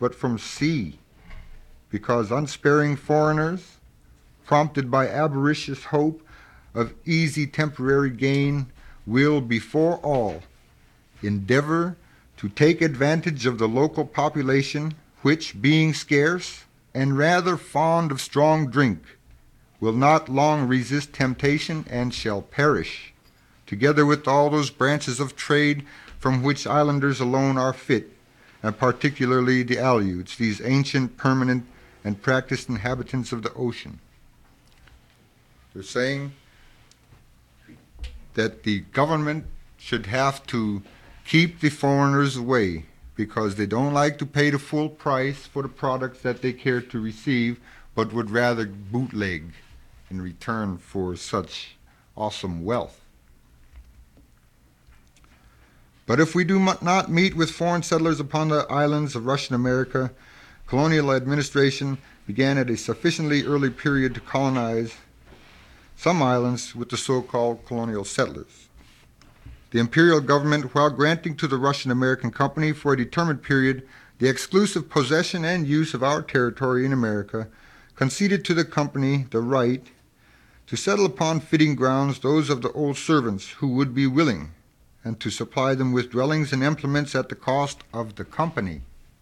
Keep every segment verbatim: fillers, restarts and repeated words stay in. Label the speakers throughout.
Speaker 1: but from sea, because unsparing foreigners, prompted by avaricious hope of easy temporary gain, will before all endeavor to take advantage of the local population, which, being scarce and rather fond of strong drink, will not long resist temptation and shall perish, together with all those branches of trade from which islanders alone are fit, and particularly the Aleuts, these ancient, permanent, and practiced inhabitants of the ocean. They're saying that the government should have to keep the foreigners away because they don't like to pay the full price for the products that they care to receive, but would rather bootleg in return for such awesome wealth. But if we do not meet with foreign settlers upon the islands of Russian America, colonial administration began at a sufficiently early period to colonize some islands with the so-called colonial settlers. The imperial government, while granting to the Russian American Company for a determined period the exclusive possession and use of our territory in America, conceded to the company the right to settle upon fitting grounds those of the old servants who would be willing, and to supply them with dwellings and implements at the cost of the company.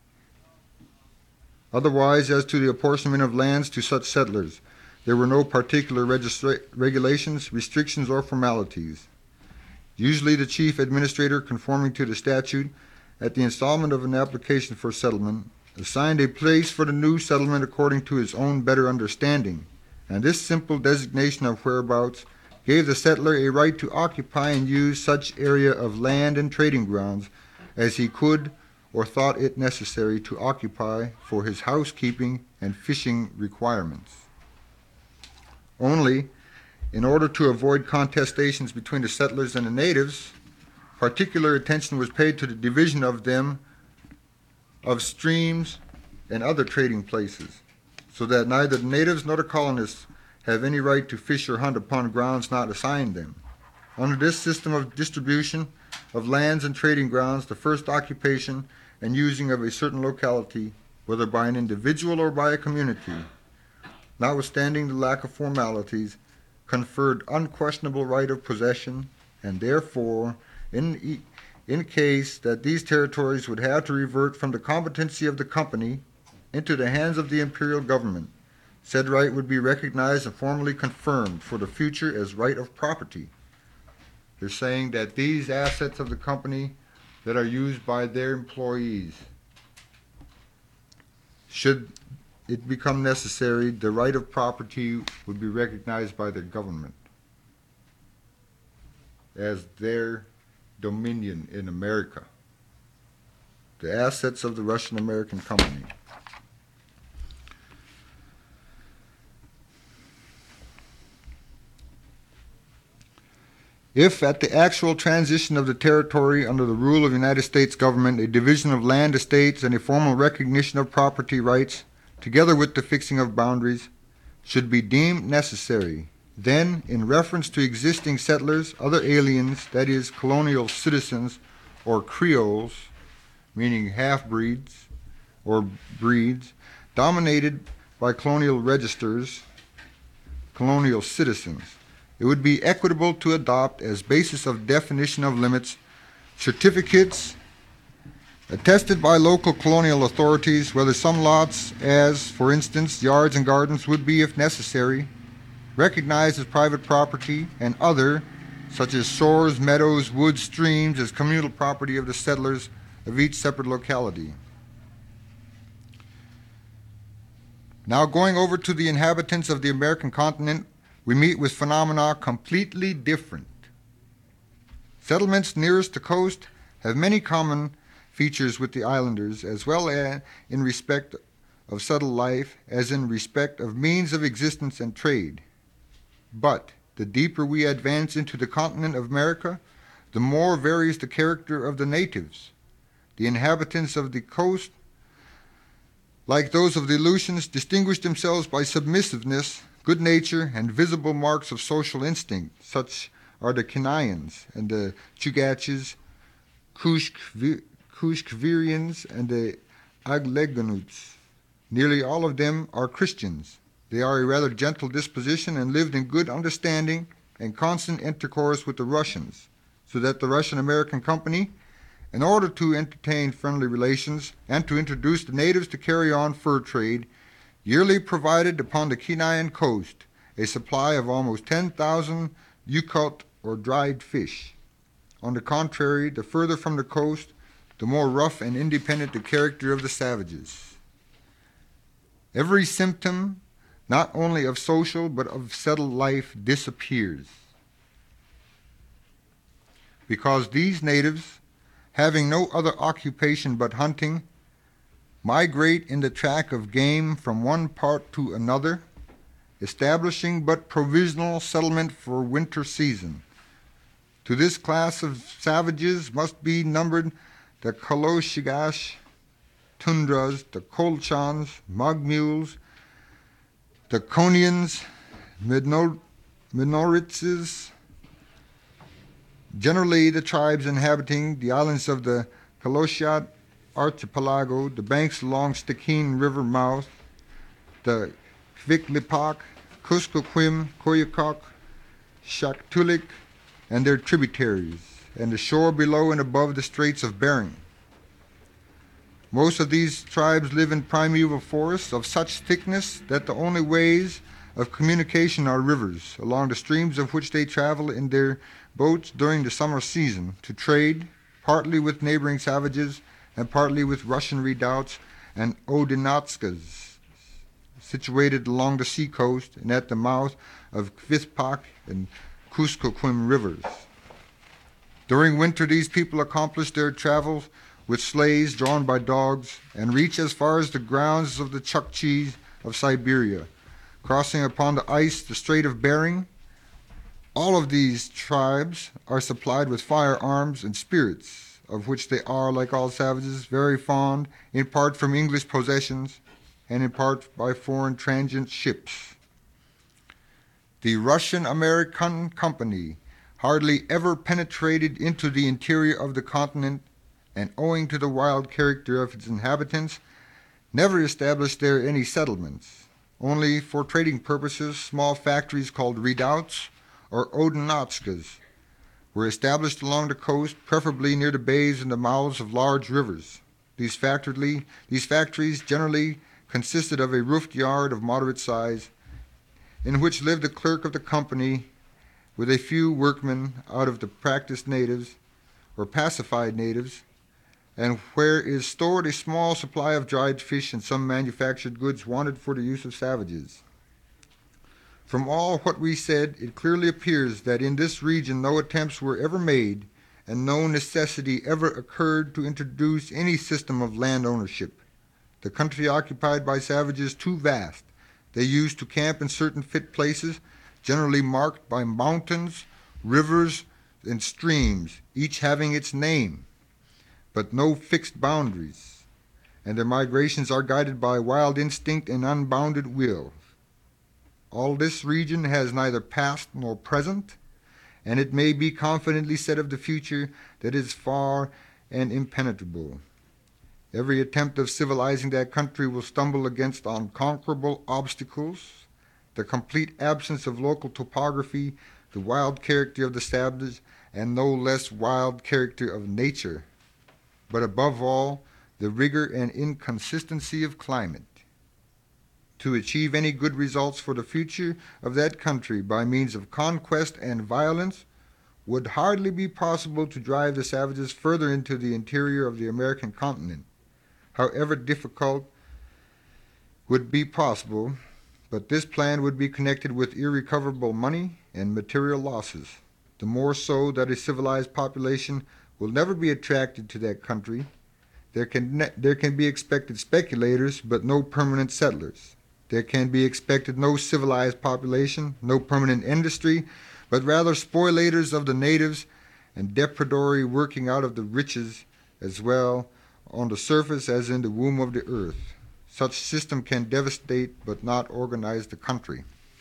Speaker 1: Otherwise, as to the apportionment of lands to such settlers, there were no particular registra- regulations, restrictions, or formalities. Usually the chief administrator, conforming to the statute, at the installment of an application for settlement, assigned a place for the new settlement according to his own better understanding, and this simple designation of whereabouts gave the settler a right to occupy and use such area of land and trading grounds as he could or thought it necessary to occupy for his housekeeping and fishing requirements. Only, in order to avoid contestations between the settlers and the natives, particular attention was paid to the division of them of streams and other trading places, so that neither the natives nor the colonists have any right to fish or hunt upon grounds not assigned them. Under this system of distribution of lands and trading grounds, the first occupation and using of a certain locality, whether by an individual or by a community, notwithstanding the lack of formalities, conferred unquestionable right of possession, and therefore, in, in case that these territories would have to revert from the competency of the company into the hands of the imperial government, said right would be recognized and formally confirmed for the future as right of property. They're saying that these assets of the company that are used by their employees, should it become necessary, the right of property would be recognized by the government as their dominion in America, the assets of the Russian American Company. If at the actual transition of the territory under the rule of the United States government, a division of land estates and a formal recognition of property rights, together with the fixing of boundaries, should be deemed necessary, then, in reference to existing settlers, other aliens, that is, colonial citizens or Creoles, meaning half-breeds or breeds, dominated by colonial registers, colonial citizens, it would be equitable to adopt as basis of definition of limits certificates attested by local colonial authorities whether some lots, as, for instance, yards and gardens, would be, if necessary, recognized as private property, and other, such as shores, meadows, woods, streams, as communal property of the settlers of each separate locality. Now, going over to the inhabitants of the American continent, we meet with phenomena completely different. Settlements nearest the coast have many common features with the islanders, as well as in respect of settled life as in respect of means of existence and trade. But the deeper we advance into the continent of America, the more varies the character of the natives. The inhabitants of the coast, like those of the Aleutians, distinguish themselves by submissiveness, good nature, and visible marks of social instinct. Such are the Kenayans and the Chugachs, Kooshkvirians and the Agleganuts. Nearly all of them are Christians. They are a rather gentle disposition and lived in good understanding and constant intercourse with the Russians, so that the Russian-American Company, in order to entertain friendly relations and to introduce the natives to carry on fur trade, yearly provided upon the Kenyan coast a supply of almost ten thousand yucca or dried fish. On the contrary, the further from the coast, the more rough and independent the character of the savages. Every symptom, not only of social but of settled life, disappears, because these natives, having no other occupation but hunting, migrate in the track of game from one part to another, establishing but provisional settlement for winter season. To this class of savages must be numbered the Kaloshigash Tundras, the Colchans, Mogmules, the Konians, Minor- Minoritses, generally the tribes inhabiting the islands of the Kaloshiat archipelago, the banks along Stikine River mouth, the Kviklipak, Kuskokwim, Koyukok, Shaktulik, and their tributaries, and the shore below and above the Straits of Bering. Most of these tribes live in primeval forests of such thickness that the only ways of communication are rivers, along the streams of which they travel in their boats during the summer season to trade, partly with neighboring savages and partly with Russian redoubts and Odinotskas, situated along the seacoast and at the mouth of Kvispak and Kuskokwim rivers. During winter, these people accomplish their travels with sleighs drawn by dogs and reach as far as the grounds of the Chukchis of Siberia, crossing upon the ice the Strait of Bering. All of these tribes are supplied with firearms and spirits, of which they are, like all savages, very fond, in part from English possessions and in part by foreign transient ships. The Russian-American Company hardly ever penetrated into the interior of the continent, and owing to the wild character of its inhabitants, never established there any settlements. Only for trading purposes, small factories called redoubts or Odinotskas were established along the coast, preferably near the bays and the mouths of large rivers. These, factory, these factories generally consisted of a roofed yard of moderate size, in which lived the clerk of the company with a few workmen out of the practiced natives or pacified natives, and where is stored a small supply of dried fish and some manufactured goods wanted for the use of savages. From all what we said, it clearly appears that in this region no attempts were ever made and no necessity ever occurred to introduce any system of land ownership. The country occupied by savages too vast. They used to camp in certain fit places, generally marked by mountains, rivers, and streams, each having its name, but no fixed boundaries, and their migrations are guided by wild instinct and unbounded will. All this region has neither past nor present, and it may be confidently said of the future that it is far and impenetrable. Every attempt of civilizing that country will stumble against unconquerable obstacles, the complete absence of local topography, the wild character of the savages, and no less wild character of nature, but above all, the rigor and inconsistency of climate. To achieve any good results for the future of that country by means of conquest and violence would hardly be possible to drive the savages further into the interior of the American continent. However difficult would be possible, but this plan would be connected with irrecoverable money and material losses, the more so that a civilized population will never be attracted to that country. There can, ne- there can be expected speculators, but no permanent settlers. There can be expected no civilized population, no permanent industry, but rather spoilators of the natives and depredatory working out of the riches as well on the surface as in the womb of the earth. Such system can devastate but not organize the country.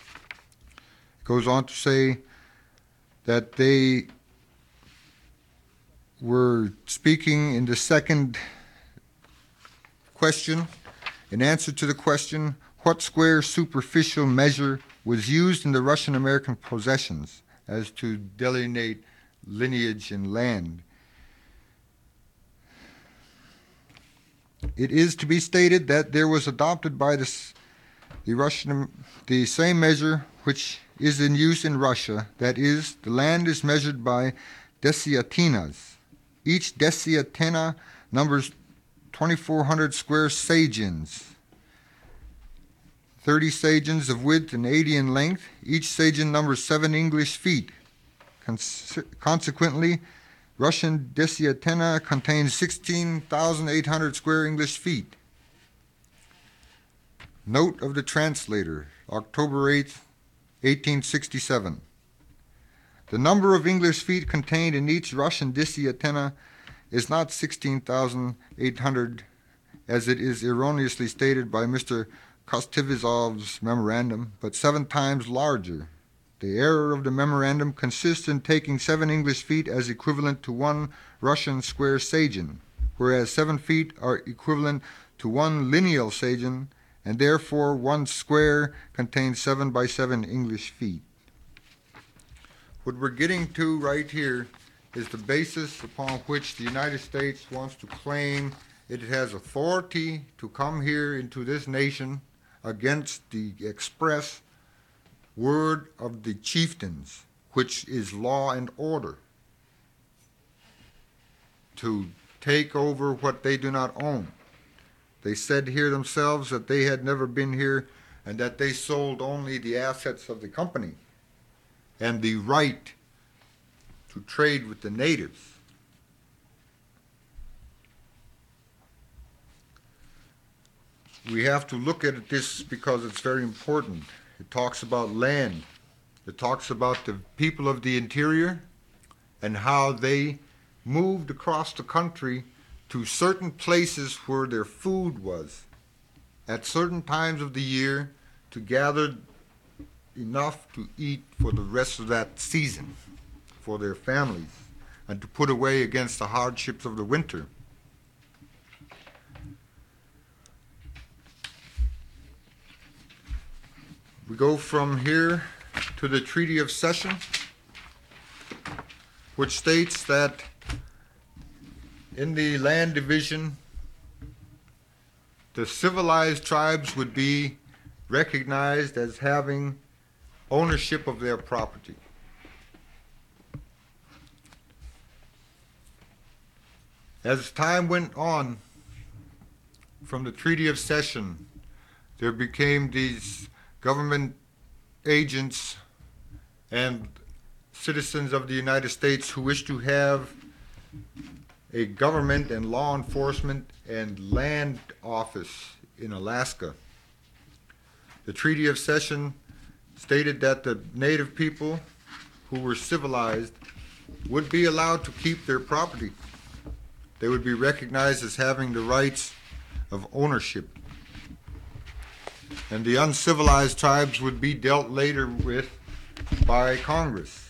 Speaker 1: It goes on to say that they were speaking in the second question, in answer to the question, what square superficial measure was used in the Russian-American possessions as to delineate lineage and land? It is to be stated that there was adopted by the, the Russian the same measure which is in use in Russia, that is, the land is measured by desiatinas. Each desiatina numbers twenty-four hundred square sajins, thirty sajins of width and eighty in length. Each sajin numbers seven English feet. Conse consequently, Russian desiatina contains sixteen thousand eight hundred square English feet. Note of the translator, October eighth, eighteen sixty-seven. The number of English feet contained in each Russian desiatina is not sixteen thousand eight hundred, as it is erroneously stated by Mister Kostivizov's memorandum, but seven times larger. The error of the memorandum consists in taking seven English feet as equivalent to one Russian square sajin, whereas seven feet are equivalent to one lineal sajin, and therefore one square contains seven by seven English feet. What we're getting to right here is the basis upon which the United States wants to claim it has authority to come here into this nation against the express word of the chieftains, which is law and order, to take over what they do not own. They said here themselves that they had never been here and that they sold only the assets of the company and the right to trade with the natives. We have to look at this because it's very important. It talks about land. It talks about the people of the interior and how they moved across the country to certain places where their food was at certain times of the year to gather enough to eat for the rest of that season for their families and to put away against the hardships of the winter. We go from here to the Treaty of Cession, which states that in the land division, the civilized tribes would be recognized as having ownership of their property. As time went on from the Treaty of Cession, there became these government agents and citizens of the United States who wish to have a government and law enforcement and land office in Alaska. The Treaty of Cession stated that the native people who were civilized would be allowed to keep their property. They would be recognized as having the rights of ownership. And the uncivilized tribes would be dealt later with by Congress.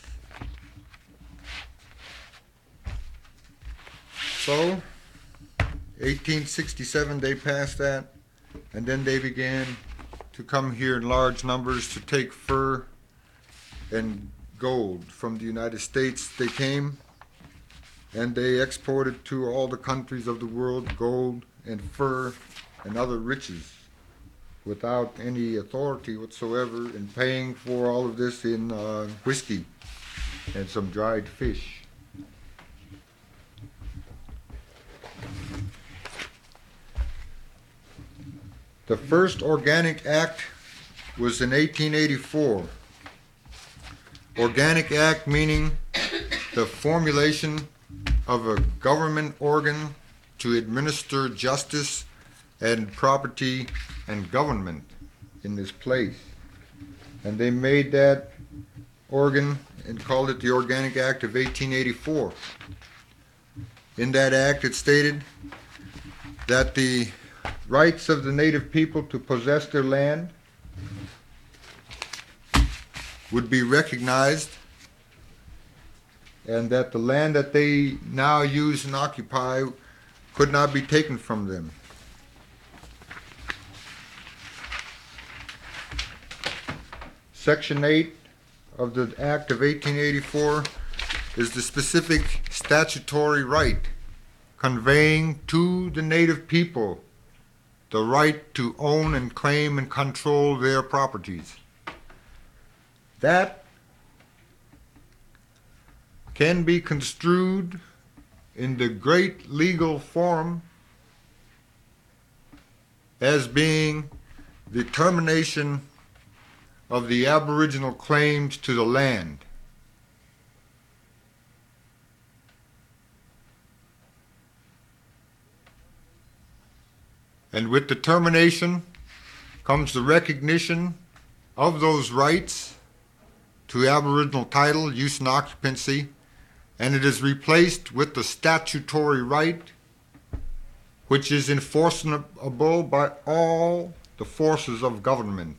Speaker 1: So, eighteen sixty-seven, they passed that, and then they began to come here in large numbers to take fur and gold from the United States. They came and they exported to all the countries of the world gold and fur and other riches without any authority whatsoever, and paying for all of this in uh, whiskey and some dried fish. The first Organic Act was in eighteen eighty-four. Organic Act meaning the formulation of a government organ to administer justice and property and government in this place. And they made that organ and called it the Organic Act of eighteen eighty-four. In that act it stated that the rights of the native people to possess their land would be recognized, and that the land that they now use and occupy could not be taken from them. Section eight of the Act of eighteen eighty-four is the specific statutory right conveying to the native people the right to own and claim and control their properties. That can be construed in the great legal form as being the termination of the Aboriginal claims to the land. And with the termination comes the recognition of those rights to Aboriginal title, use, and occupancy, and it is replaced with the statutory right, which is enforceable by all the forces of government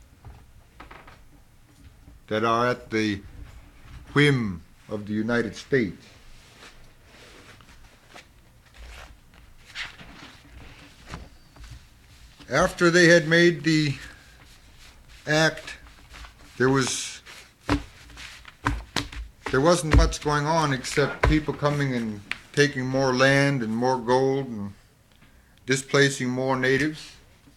Speaker 1: that are at the whim of the United States. After they had made the act, there was there wasn't much going on except people coming and taking more land and more gold and displacing more natives.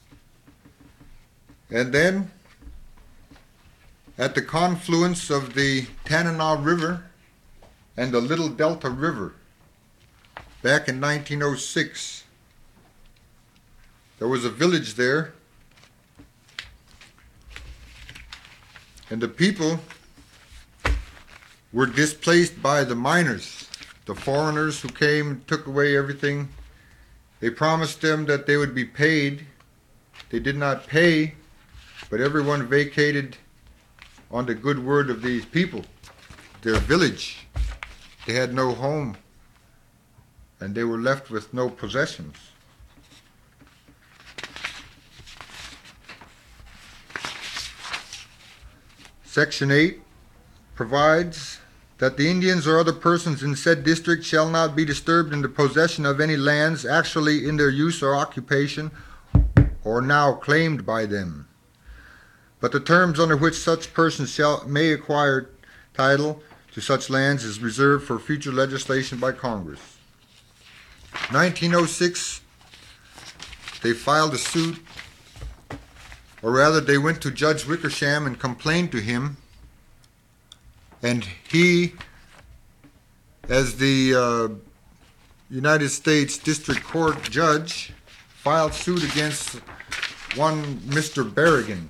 Speaker 1: And then, at the confluence of the Tanana River and the Little Delta River, back in nineteen oh six, there was a village there, and the people were displaced by the miners, the foreigners who came and took away everything. They promised them that they would be paid. They did not pay, but everyone vacated on the good word of these people, their village. They had no home, and they were left with no possessions. Section eight provides that the Indians or other persons in said district shall not be disturbed in the possession of any lands actually in their use or occupation or now claimed by them. But the terms under which such persons shall may acquire title to such lands is reserved for future legislation by Congress. nineteen oh six, they filed a suit, or rather they went to Judge Wickersham and complained to him, and he, as the uh, United States District Court judge, filed suit against one Mister Berrigan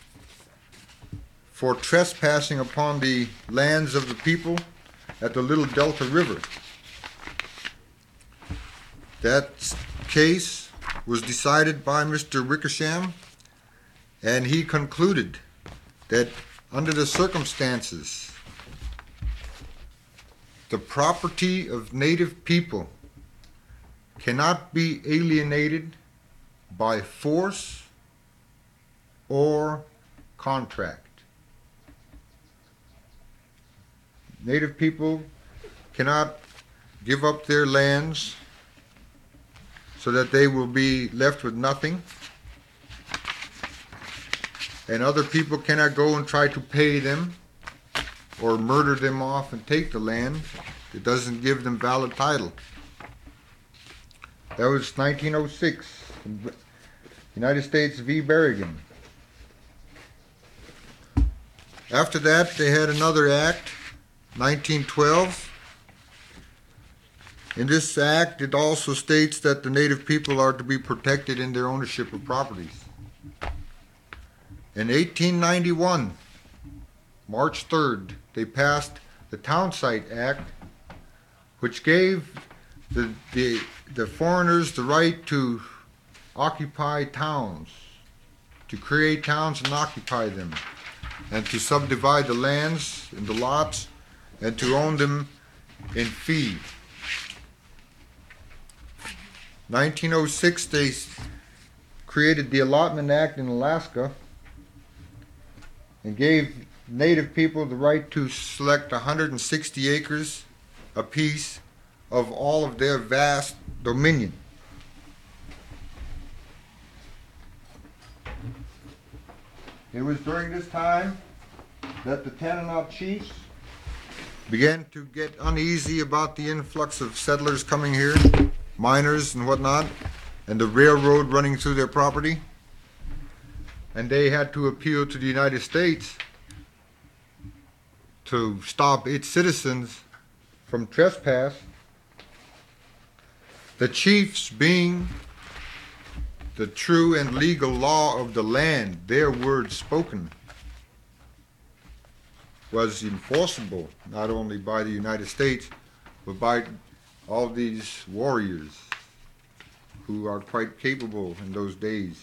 Speaker 1: for trespassing upon the lands of the people at the Little Delta River. That case was decided by Mister Wickersham, and he concluded that under the circumstances, the property of native people cannot be alienated by force or contract. Native people cannot give up their lands so that they will be left with nothing, and other people cannot go and try to pay them or murder them off and take the land. It doesn't give them valid title. That was nineteen oh six, United States v. Berrigan. After that, they had another act, nineteen twelve. In this act, it also states that the native people are to be protected in their ownership of properties. In eighteen ninety-one, March third, they passed the Town Site Act, which gave the, the, the foreigners the right to occupy towns, to create towns and occupy them, and to subdivide the lands and the lots, and to own them in fee. nineteen oh six, they created the Allotment Act in Alaska and gave native people the right to select one hundred sixty acres apiece of all of their vast dominion. It was during this time that the Tanana chiefs began to get uneasy about the influx of settlers coming here, miners and whatnot, and the railroad running through their property. And they had to appeal to the United States to stop its citizens from trespass. The chiefs, being the true and legal law of the land, their word spoken, was enforceable not only by the United States, but by all these warriors who are quite capable in those days.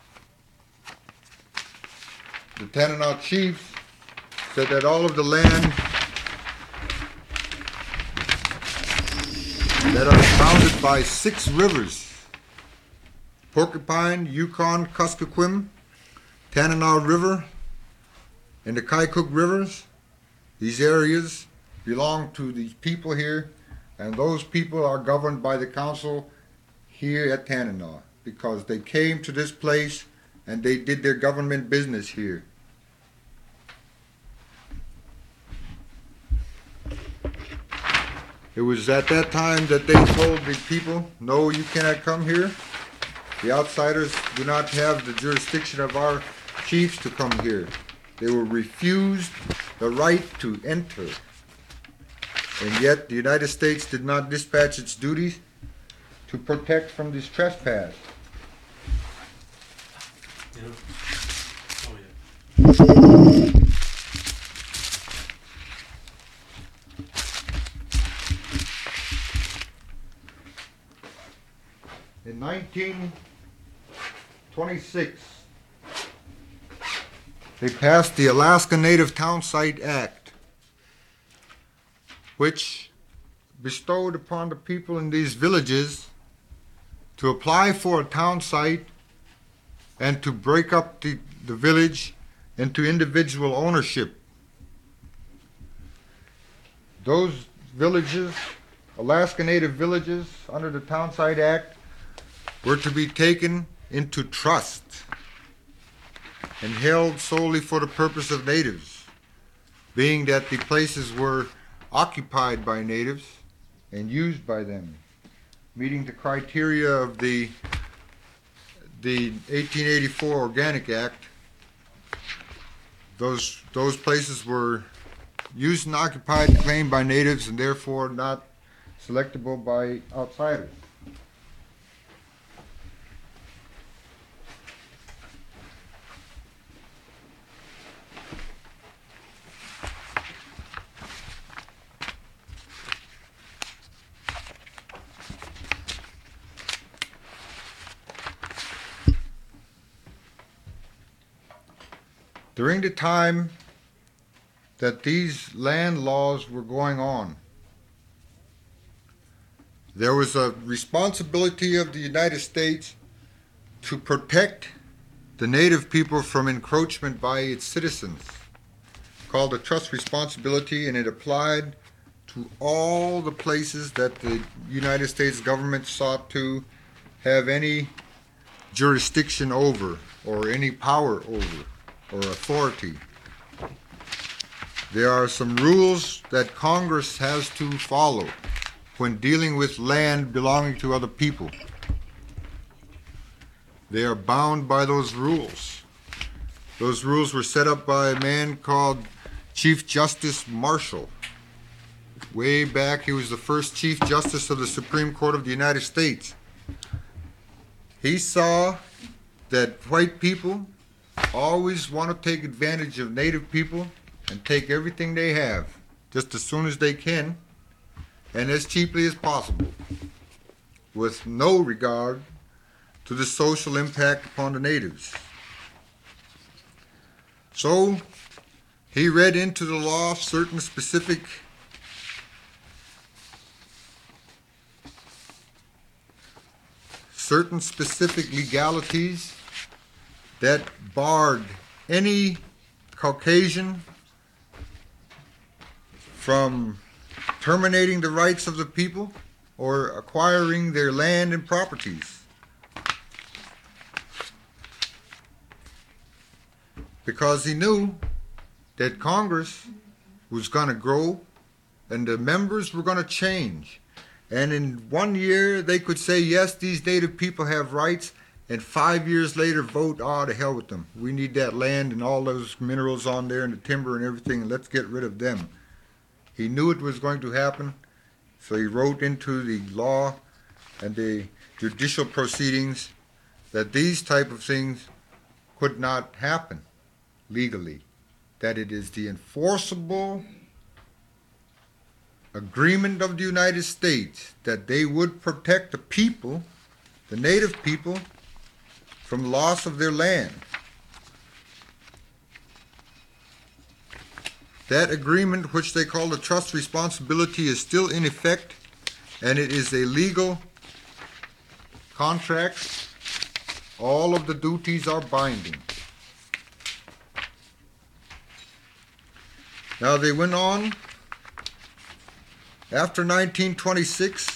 Speaker 1: The Tanana chiefs said that all of the land that are bounded by six rivers, Porcupine, Yukon, Kuskokwim, Tanana River, and the Kaikuk Rivers, these areas belong to these people here, and those people are governed by the council here at Tanana because they came to this place and they did their government business here. It was at that time that they told the people, no, you cannot come here. The outsiders do not have the jurisdiction of our chiefs to come here. They were refused the right to enter. And yet the United States did not dispatch its duties to protect from this trespass.
Speaker 2: Yeah. Oh, yeah.
Speaker 1: In nineteen twenty-six, they passed the Alaska Native Town Site Act, which bestowed upon the people in these villages to apply for a town site and to break up the, the village into individual ownership. Those villages, Alaska Native villages, under the Town Site Act, were to be taken into trust and held solely for the purpose of natives, being that the places were occupied by natives and used by them, meeting the criteria of the, the eighteen eighty-four Organic Act. Those, those places were used and occupied and claimed by natives and therefore not selectable by outsiders. During the time that these land laws were going on, there was a responsibility of the United States to protect the native people from encroachment by its citizens, called a trust responsibility, and it applied to all the places that the United States government sought to have any jurisdiction over or any power over or authority. There are some rules that Congress has to follow when dealing with land belonging to other people. They are bound by those rules. Those rules were set up by a man called Chief Justice Marshall. Way back, he was the first Chief Justice of the Supreme Court of the United States. He saw that white people always want to take advantage of native people and take everything they have just as soon as they can and as cheaply as possible, with no regard to the social impact upon the natives. So he read into the law certain specific certain specific legalities that barred any Caucasian from terminating the rights of the people or acquiring their land and properties. Because he knew that Congress was going to grow and the members were going to change. And in one year, they could say, yes, these Native people have rights, and five years later vote, oh, to hell with them. We need that land and all those minerals on there and the timber and everything, and let's get rid of them. He knew it was going to happen, so he wrote into the law and the judicial proceedings that these type of things could not happen legally, that it is the enforceable agreement of the United States that they would protect the people, the Native people, from loss of their land. That agreement, which they call the trust responsibility, is still in effect, and it is a legal contract. All of the duties are binding. Now they went on. After nineteen twenty-six,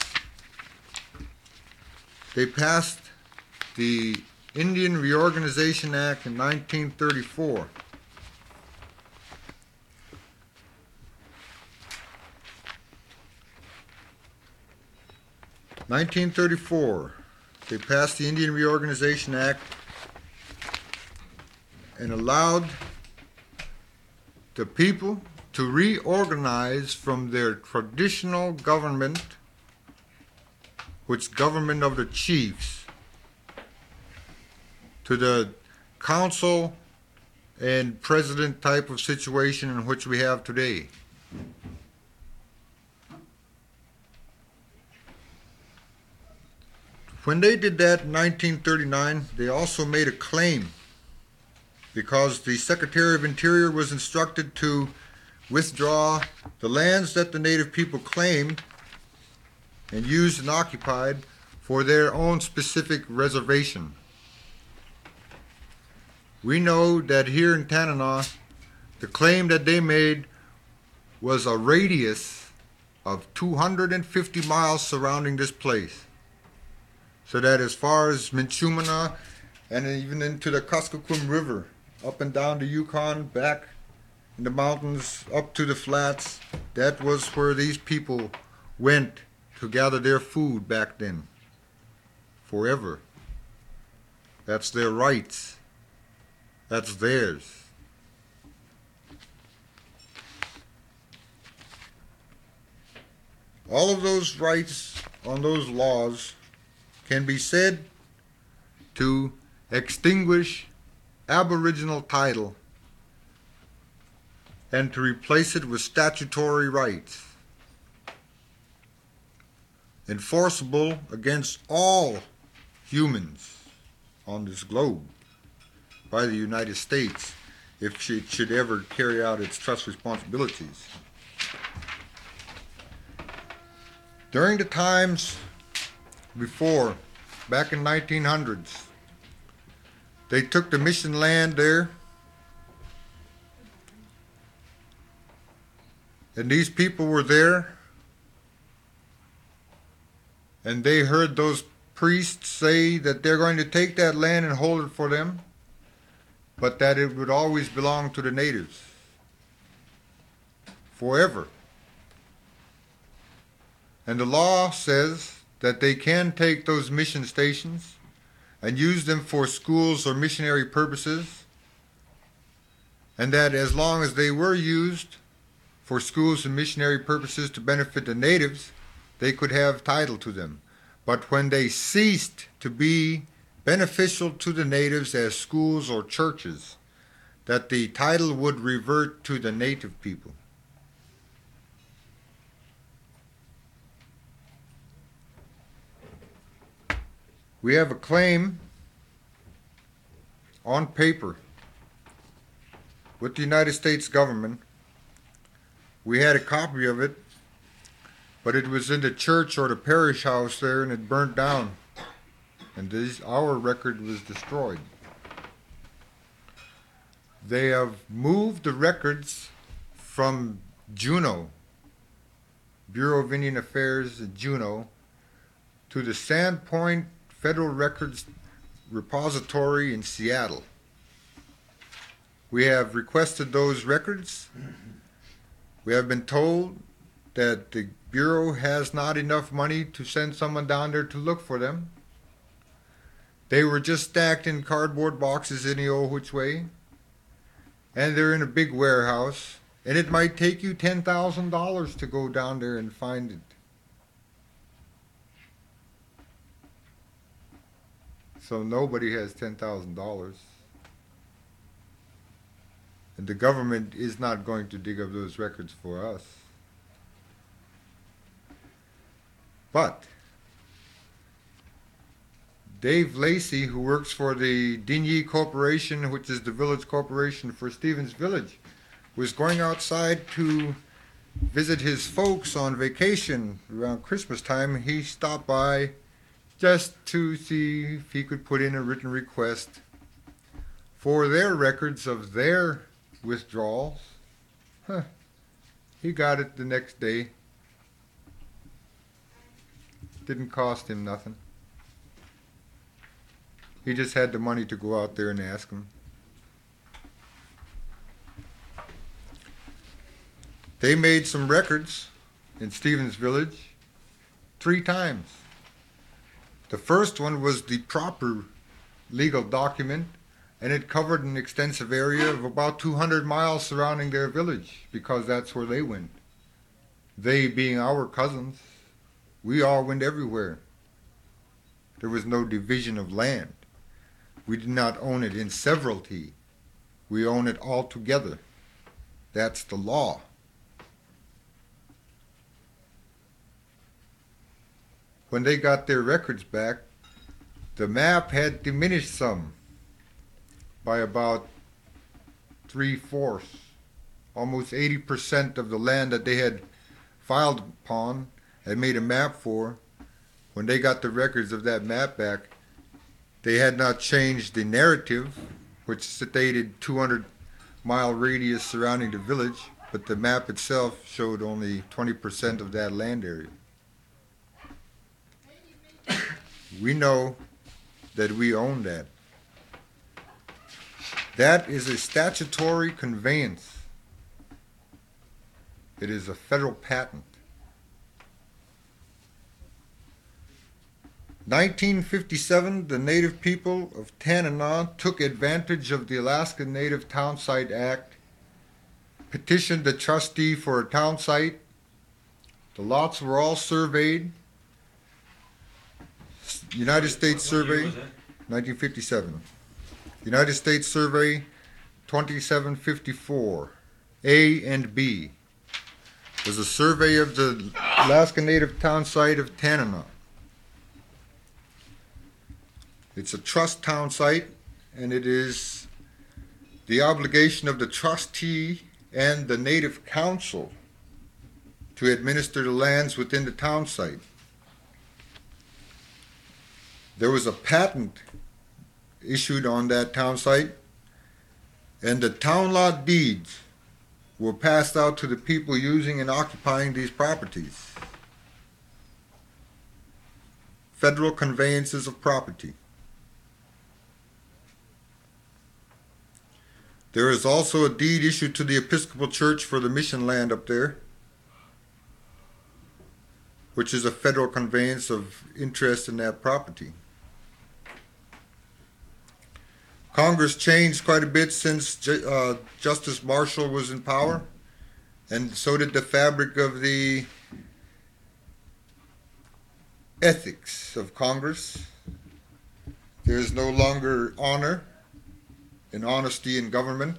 Speaker 1: they passed the Indian Reorganization Act in nineteen thirty-four. nineteen thirty-four, they passed the Indian Reorganization Act and allowed the people to reorganize from their traditional government, which government of the chiefs, to the council and president type of situation in which we have today. When they did that in nineteen thirty-nine, they also made a claim because the Secretary of Interior was instructed to withdraw the lands that the Native people claimed and used and occupied for their own specific reservation. We know that here in Tanana, the claim that they made was a radius of two hundred fifty miles surrounding this place. So that as far as Minchumina and even into the Kuskokwim River, up and down the Yukon, back in the mountains, up to the flats, that was where these people went to gather their food back then, forever. That's their rights. That's theirs. All of those rights on those laws can be said to extinguish Aboriginal title and to replace it with statutory rights, enforceable against all humans on this globe by the United States if it should ever carry out its trust responsibilities. During the times before, back in nineteen hundreds, they took the mission land there, and these people were there, and they heard those priests say that they're going to take that land and hold it for them, but that it would always belong to the natives, forever. And the law says that they can take those mission stations and use them for schools or missionary purposes, and that as long as they were used for schools and missionary purposes to benefit the natives, they could have title to them. But when they ceased to be beneficial to the natives as schools or churches, that the title would revert to the native people. We have a claim on paper with the United States government. We had a copy of it, but it was in the church or the parish house there, and it burnt down, and this, our record was destroyed. They have moved the records from Juneau, Bureau of Indian Affairs at Juneau, to the Sandpoint Federal Records Repository in Seattle. We have requested those records. We have been told that the Bureau has not enough money to send someone down there to look for them. They were just stacked in cardboard boxes any old which way, and they're in a big warehouse, and it might take you ten thousand dollars to go down there and find it. So nobody has ten thousand dollars. And the government is not going to dig up those records for us. But Dave Lacey, who works for the Digny Corporation, which is the village corporation for Stevens Village, was going outside to visit his folks on vacation around Christmas time. He stopped by just to see if he could put in a written request for their records of their withdrawals. Huh. He got it the next day. Didn't cost him nothing. He just had the money to go out there and ask them. They made some records in Stevens Village three times. The first one was the proper legal document, and it covered an extensive area of about two hundred miles surrounding their village, because that's where they went. They being our cousins, we all went everywhere. There was no division of land. We did not own it in severalty. We own it all together. That's the law. When they got their records back, the map had diminished some by about three-fourths. Almost eighty percent of the land that they had filed upon and made a map for, when they got the records of that map back, they had not changed the narrative, which stated two hundred mile radius surrounding the village, but the map itself showed only twenty percent of that land area. We know that we own that. That is a statutory conveyance. It is a federal patent. nineteen fifty-seven, the native people of Tanana took advantage of the Alaska Native Town Site Act, petitioned the trustee for a town site. The lots were all surveyed. United States Survey, nineteen fifty-seven. United States Survey, twenty-seven fifty-four, A and B, was a survey of the Alaska Native Town Site of Tanana. It's a trust town site, and it is the obligation of the trustee and the Native Council to administer the lands within the town site. There was a patent issued on that town site, and the town lot deeds were passed out to the people using and occupying these properties. Federal conveyances of property. There is also a deed issued to the Episcopal Church for the mission land up there, which is a federal conveyance of interest in that property. Congress changed quite a bit since uh, Justice Marshall was in power, and so did the fabric of the ethics of Congress. There is no longer honor and honesty in government.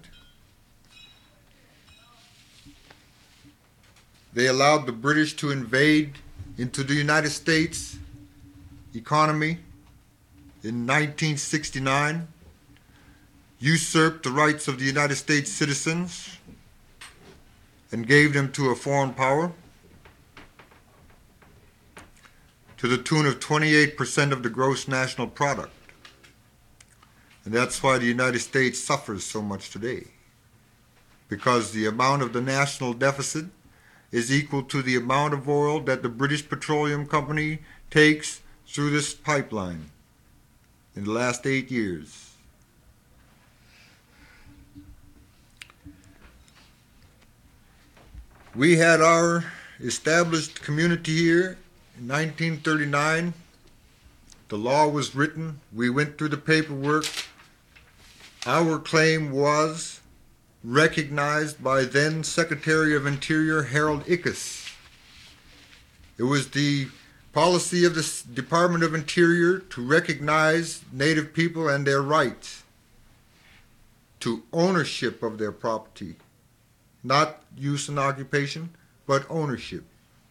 Speaker 1: They allowed the British to invade into the United States economy in nineteen sixty-nine, usurped the rights of the United States citizens, and gave them to a foreign power to the tune of twenty-eight percent of the gross national product. And that's why the United States suffers so much today, because the amount of the national deficit is equal to the amount of oil that the British Petroleum Company takes through this pipeline in the last eight years. We had our established community here in nineteen thirty-nine. The law was written. We went through the paperwork. Our claim was recognized by then Secretary of Interior Harold Ickes. It was the policy of the Department of Interior to recognize Native people and their rights to ownership of their property. Not use and occupation, but ownership.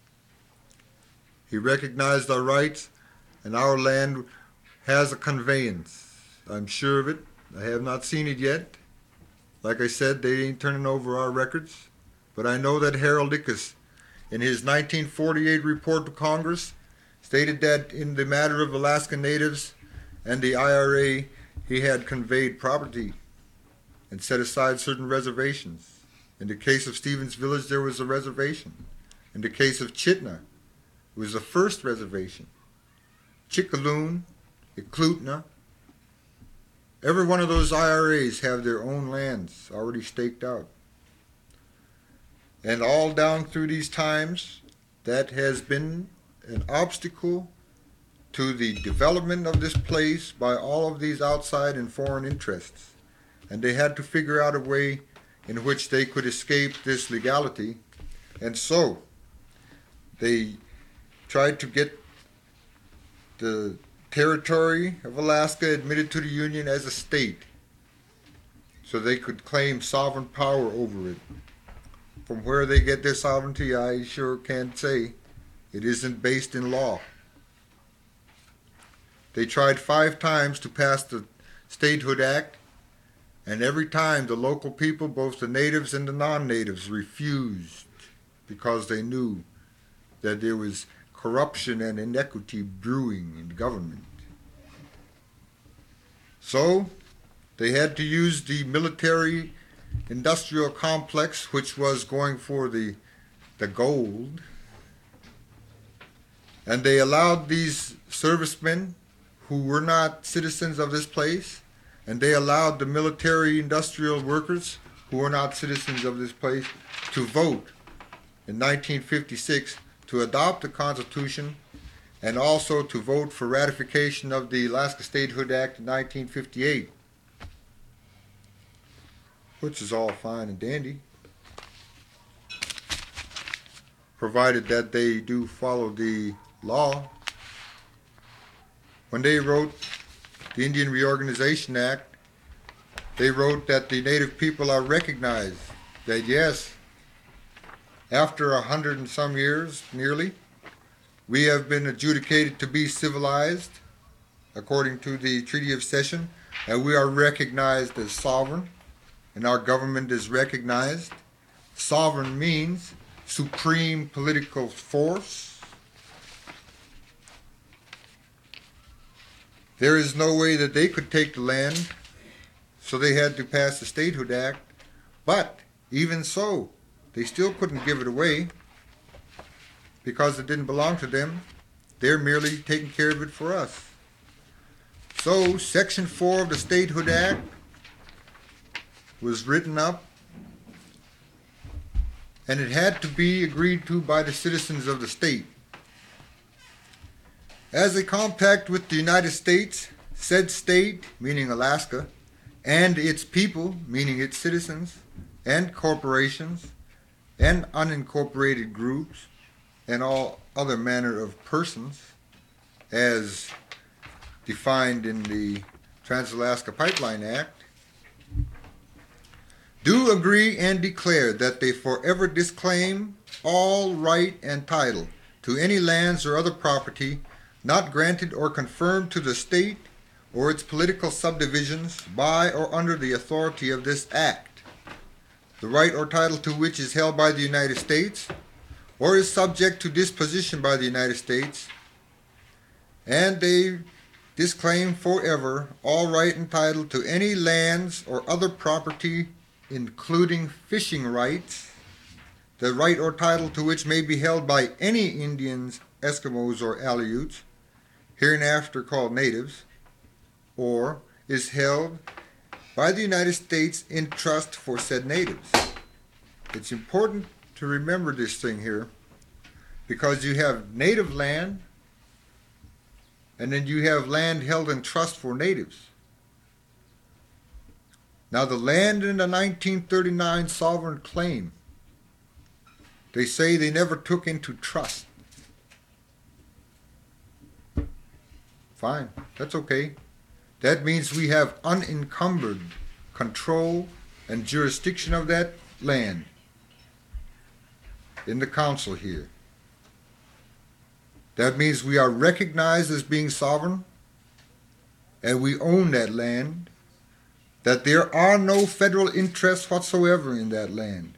Speaker 1: He recognized our rights, and our land has a conveyance. I'm sure of it. I have not seen it yet. Like I said, they ain't turning over our records. But I know that Harold Ickes, in his nineteen forty-eight report to Congress, stated that in the matter of Alaska Natives and the I R A, he had conveyed property and set aside certain reservations. In the case of Stevens Village, there was a reservation. In the case of Chitna, it was the first reservation. Chickaloon, Eklutna, every one of those I R As have their own lands already staked out. And all down through these times, that has been an obstacle to the development of this place by all of these outside and foreign interests. And they had to figure out a way in which they could escape this legality. And so they tried to get the territory of Alaska admitted to the Union as a state so they could claim sovereign power over it. From where they get their sovereignty, I sure can't say. It isn't based in law. They tried five times to pass the Statehood Act, and every time the local people, both the natives and the non-natives, refused because they knew that there was corruption and inequity brewing in government. So they had to use the military industrial complex, which was going for the, the gold, and they allowed these servicemen who were not citizens of this place, and they allowed the military industrial workers who were not citizens of this place to vote in nineteen fifty-six to adopt the Constitution and also to vote for ratification of the Alaska Statehood Act in nineteen fifty-eight, which is all fine and dandy, provided that they do follow the law. When they wrote the Indian Reorganization Act, they wrote that the Native people are recognized, that yes, after a hundred and some years, nearly, we have been adjudicated to be civilized, according to the Treaty of Cession, and we are recognized as sovereign, and our government is recognized. Sovereign means supreme political force. There is no way that they could take the land, so they had to pass the Statehood Act, but even so, they still couldn't give it away because it didn't belong to them. They're merely taking care of it for us. So Section four of the Statehood Act was written up, and it had to be agreed to by the citizens of the state. As a compact with the United States, said state, meaning Alaska, and its people, meaning its citizens, and corporations, and unincorporated groups, and all other manner of persons, as defined in the Trans-Alaska Pipeline Act, do agree and declare that they forever disclaim all right and title to any lands or other property not granted or confirmed to the state or its political subdivisions by or under the authority of this act, the right or title to which is held by the United States or is subject to disposition by the United States, and they disclaim forever all right and title to any lands or other property, including fishing rights, the right or title to which may be held by any Indians, Eskimos, or Aleuts, hereinafter called natives, or is held by the United States in trust for said natives. It's important to remember this thing here, because you have native land and then you have land held in trust for natives. Now the land in the nineteen thirty-nine sovereign claim, they say they never took into trust. Fine, that's okay. That means we have unencumbered control and jurisdiction of that land in the council here. That means we are recognized as being sovereign and we own that land, that there are no federal interests whatsoever in that land.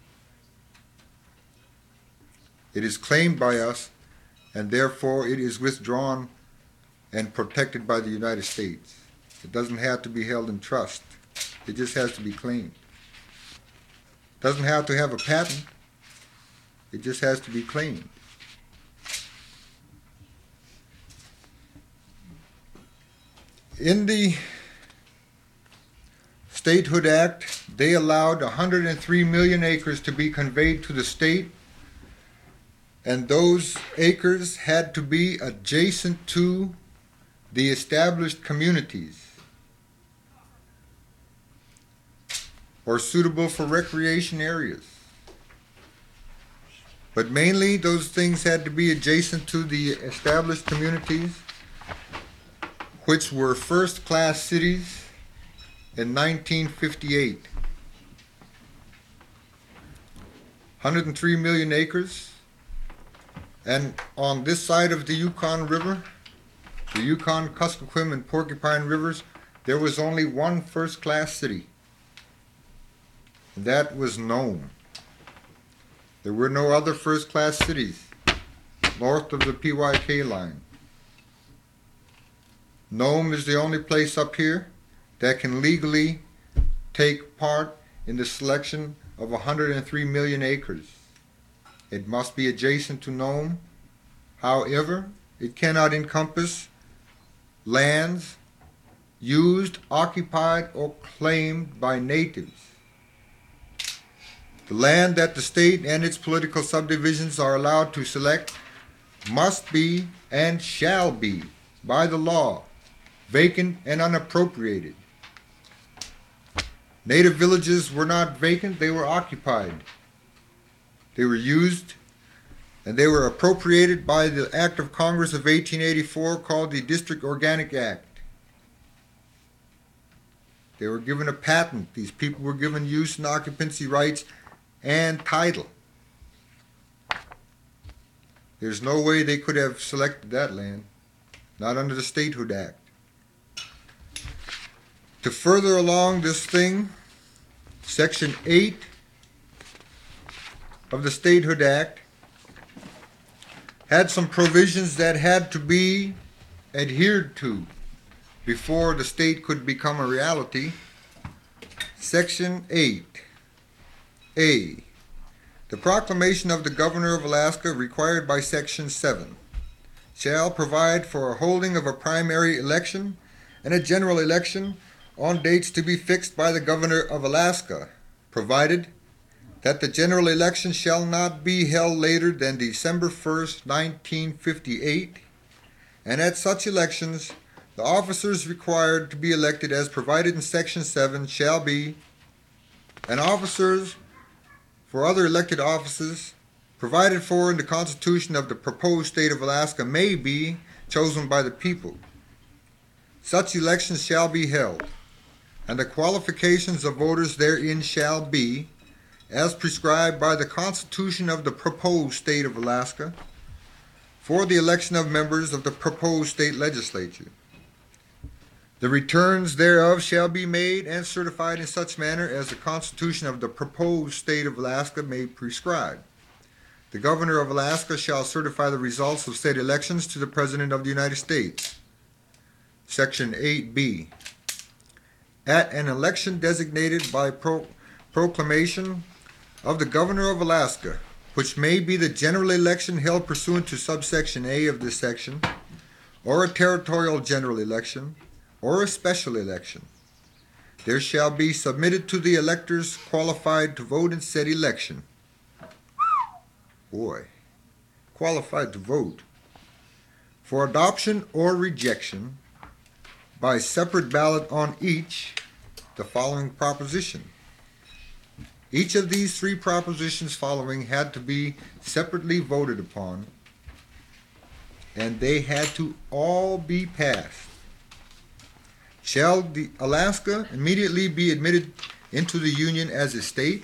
Speaker 1: It is claimed by us, and therefore it is withdrawn and protected by the United States. It doesn't have to be held in trust. It just has to be claimed. It doesn't have to have a patent. It just has to be claimed. In the Statehood Act, they allowed one hundred three million acres to be conveyed to the state, and those acres had to be adjacent to the established communities or suitable for recreation areas. But mainly those things had to be adjacent to the established communities, which were first-class cities in nineteen fifty-eight. one hundred three million acres, and on this side of the Yukon River, the Yukon, Kuskokwim, and Porcupine Rivers, there was only one first-class city. And that was Nome. There were no other first-class cities north of the P Y K line. Nome is the only place up here that can legally take part in the selection of one hundred three million acres. It must be adjacent to Nome. However, it cannot encompass lands used, occupied, or claimed by natives. The land that the state and its political subdivisions are allowed to select must be and shall be, by the law, vacant and unappropriated. Native villages were not vacant, they were occupied. They were used and they were appropriated by the Act of Congress of eighteen eighty-four called the District Organic Act. They were given a patent. These people were given use and occupancy rights and title. There's no way they could have selected that land, not under the Statehood Act. To further along this thing, Section eight of the Statehood Act had some provisions that had to be adhered to before the state could become a reality. Section eight A. The proclamation of the Governor of Alaska, required by Section seven, shall provide for a holding of a primary election and a general election on dates to be fixed by the Governor of Alaska, provided that the general election shall not be held later than December first, nineteen fifty-eight, and at such elections, the officers required to be elected as provided in Section seven shall be, and officers for other elected offices provided for in the Constitution of the proposed state of Alaska may be chosen by the people. Such elections shall be held, and the qualifications of voters therein shall be, as prescribed by the Constitution of the proposed state of Alaska, for the election of members of the proposed state legislature. The returns thereof shall be made and certified in such manner as the Constitution of the proposed state of Alaska may prescribe. The Governor of Alaska shall certify the results of said elections to the President of the United States. Section eight B. At an election designated by pro proclamation of the Governor of Alaska, which may be the general election held pursuant to subsection A of this section, or a territorial general election, or a special election, there shall be submitted to the electors qualified to vote in said election boy, qualified to vote, for adoption or rejection by separate ballot on each the following proposition. Each of these three propositions following had to be separately voted upon, and they had to all be passed. Shall the Alaska immediately be admitted into the Union as a state?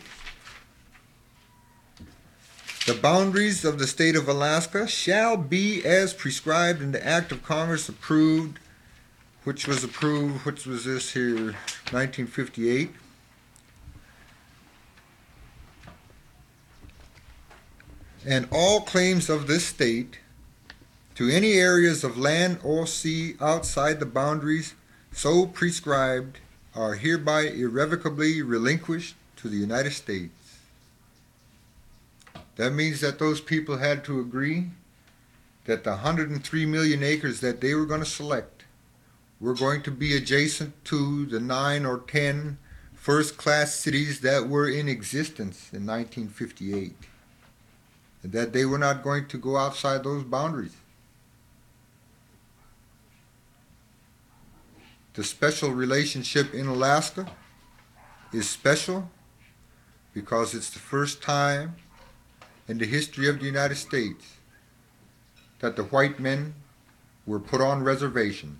Speaker 1: The boundaries of the state of Alaska shall be as prescribed in the Act of Congress approved, which was approved, which was this here, nineteen fifty-eight. And all claims of this state to any areas of land or sea outside the boundaries so prescribed are hereby irrevocably relinquished to the United States. That means that those people had to agree that the one hundred three million acres that they were going to select were going to be adjacent to the nine or ten first-class cities that were in existence in nineteen fifty-eight, and that they were not going to go outside those boundaries. The special relationship in Alaska is special because it's the first time in the history of the United States that the white men were put on reservations.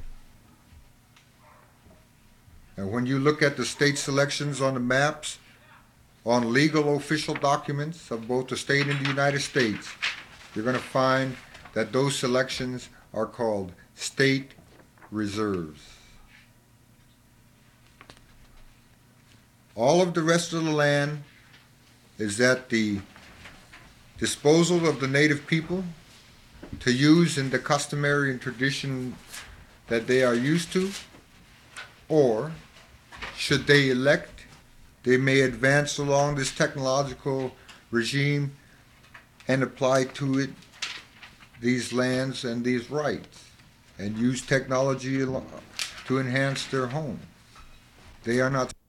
Speaker 1: And when you look at the state selections on the maps, on legal official documents of both the state and the United States, you're going to find that those selections are called state reserves. All of the rest of the land is at the disposal of the native people to use in the customary and tradition that they are used to, or should they elect, they may advance along this technological regime and apply to it these lands and these rights and use technology to enhance their home. They are not